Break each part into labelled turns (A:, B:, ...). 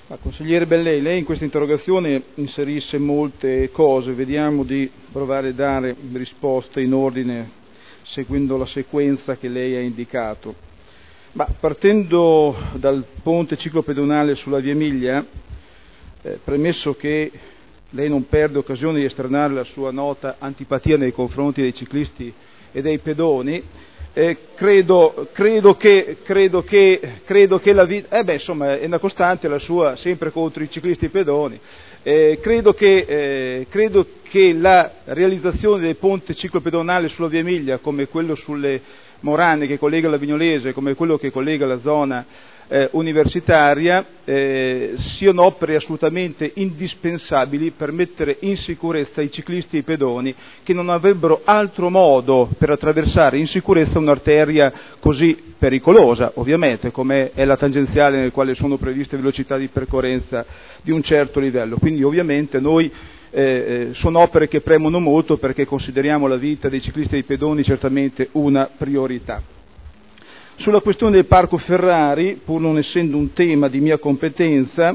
A: Consigliere Bellei, lei in questa interrogazione inserisce molte cose, vediamo di provare a dare risposte in ordine seguendo la sequenza che lei ha indicato. Partendo dal ponte ciclopedonale sulla Via Emilia, premesso che lei non perde occasione di esternare la sua nota antipatia nei confronti dei ciclisti e dei pedoni, credo che la vita, insomma, è una costante la sua, sempre contro i ciclisti e i pedoni. Credo che la realizzazione del ponte ciclopedonale sulla Via Emilia, come quello sulle Morane che collega la Vignolese, come quello che collega la zona universitaria, siano opere assolutamente indispensabili per mettere in sicurezza i ciclisti e i pedoni, che non avrebbero altro modo per attraversare in sicurezza un'arteria così pericolosa, ovviamente, come è la tangenziale, nel quale sono previste velocità di percorrenza di un certo livello. Quindi ovviamente noi sono opere che premono molto, perché consideriamo la vita dei ciclisti e dei pedoni certamente una priorità. Sulla questione del Parco Ferrari, pur non essendo un tema di mia competenza,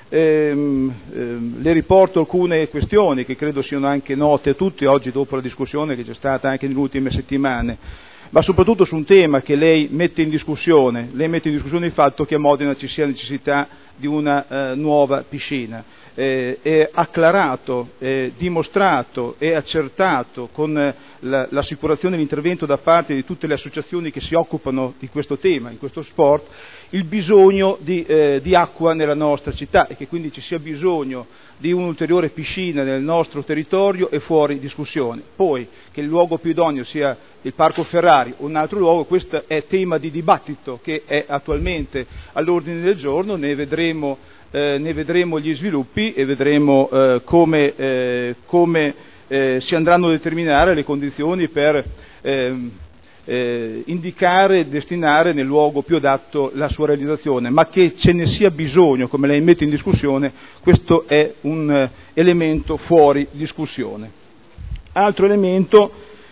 A: le riporto alcune questioni che credo siano anche note a tutti oggi, dopo la discussione che c'è stata anche nelle ultime settimane, ma soprattutto su un tema che lei mette in discussione. Lei mette in discussione il fatto che a Modena ci sia necessità di una nuova piscina. È acclarato, dimostrato e accertato con l'assicurazione dell'intervento da parte di tutte le associazioni che si occupano di questo tema, in questo sport, il bisogno di acqua nella nostra città, e che quindi ci sia bisogno di un'ulteriore piscina nel nostro territorio è fuori discussione. Poi che il luogo più idoneo sia il Parco Ferrari o un altro luogo, questo è tema di dibattito che è attualmente all'ordine del giorno, ne vedremo gli sviluppi e vedremo come si andranno a determinare le condizioni per indicare e destinare nel luogo più adatto la sua realizzazione, ma che ce ne sia bisogno, come lei mette in discussione, questo è un elemento fuori discussione. Altro elemento,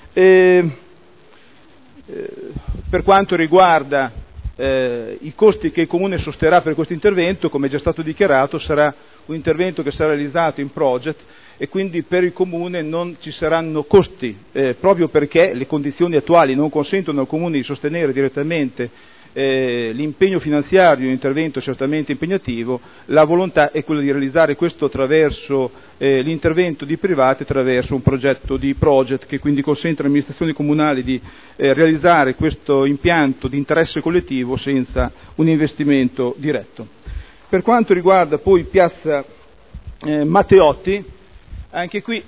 A: per quanto riguarda i costi che il Comune sosterrà per questo intervento, come è già stato dichiarato, sarà un intervento che sarà realizzato in proget, e quindi per il Comune non ci saranno costi, proprio perché le condizioni attuali non consentono al Comune di sostenere direttamente l'impegno finanziario di un intervento certamente impegnativo. La volontà è quella di realizzare questo attraverso l'intervento di privati, attraverso un progetto di proget, che quindi consente alle amministrazioni comunali di realizzare questo impianto di interesse collettivo senza un investimento diretto. Per quanto riguarda poi piazza Matteotti, anche qui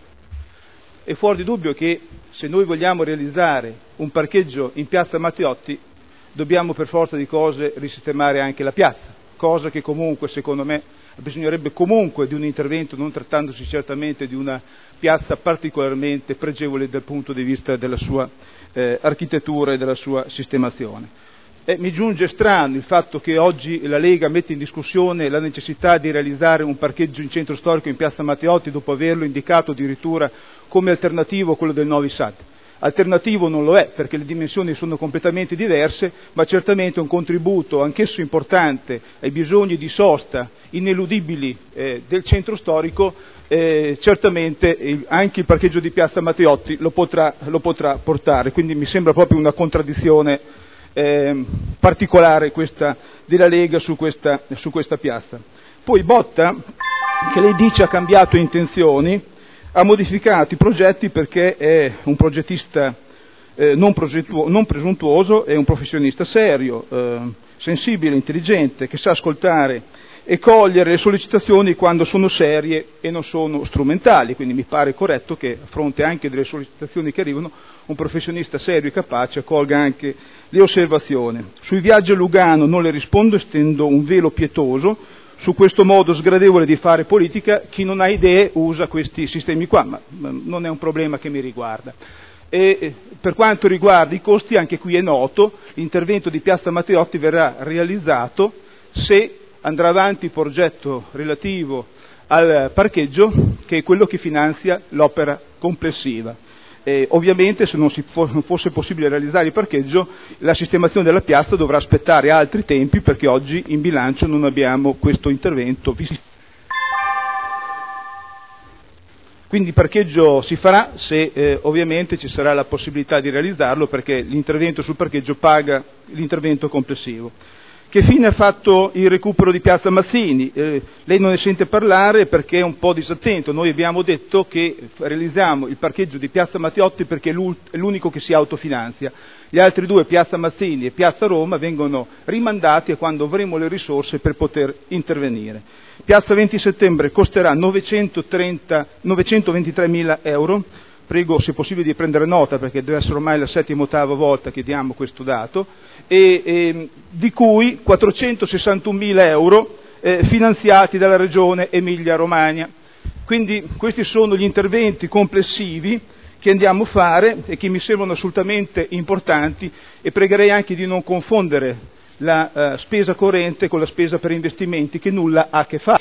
A: è fuori di dubbio che se noi vogliamo realizzare un parcheggio in piazza Matteotti dobbiamo per forza di cose risistemare anche la piazza, cosa che comunque secondo me bisognerebbe comunque di un intervento, non trattandosi certamente di una piazza particolarmente pregevole dal punto di vista della sua architettura e della sua sistemazione. Mi giunge strano il fatto che oggi la Lega mette in discussione la necessità di realizzare un parcheggio in centro storico in piazza Matteotti, dopo averlo indicato addirittura come alternativo a quello del Novi Sad. Alternativo non lo è, perché le dimensioni sono completamente diverse, ma certamente un contributo anch'esso importante ai bisogni di sosta ineludibili del centro storico. Certamente anche il parcheggio di piazza Matteotti lo potrà portare, quindi mi sembra proprio una contraddizione particolare questa della Lega su questa piazza. Poi Botta, che lei dice ha cambiato intenzioni, ha modificato i progetti perché è un progettista non presuntuoso, è un professionista serio, sensibile, intelligente, che sa ascoltare e cogliere le sollecitazioni quando sono serie e non sono strumentali, quindi mi pare corretto che a fronte anche delle sollecitazioni che arrivano un professionista serio e capace accolga anche le osservazioni. Sui viaggi a Lugano non le rispondo, stendo un velo pietoso su questo modo sgradevole di fare politica. Chi non ha idee usa questi sistemi qua, ma non è un problema che mi riguarda. E per quanto riguarda i costi, anche qui è noto, l'intervento di piazza Matteotti verrà realizzato se andrà avanti il progetto relativo al parcheggio, che è quello che finanzia l'opera complessiva. Ovviamente se non fosse possibile realizzare il parcheggio, la sistemazione della piazza dovrà aspettare altri tempi, perché oggi in bilancio non abbiamo questo intervento. Quindi il parcheggio si farà se ovviamente ci sarà la possibilità di realizzarlo, perché l'intervento sul parcheggio paga l'intervento complessivo. Che fine ha fatto il recupero di Piazza Mazzini? Lei non ne sente parlare perché è un po' disattento. Noi abbiamo detto che realizziamo il parcheggio di Piazza Matteotti perché è l'unico che si autofinanzia. Gli altri due, Piazza Mazzini e Piazza Roma, vengono rimandati a quando avremo le risorse per poter intervenire. Piazza 20 settembre costerà 923.000 euro. Prego, se possibile, di prendere nota, perché deve essere ormai la 7ª o 8ª volta che diamo questo dato, e di cui 461.000 euro finanziati dalla Regione Emilia-Romagna. Quindi questi sono gli interventi complessivi che andiamo a fare e che mi sembrano assolutamente importanti, e pregherei anche di non confondere la spesa corrente con la spesa per investimenti, che nulla ha a che fare.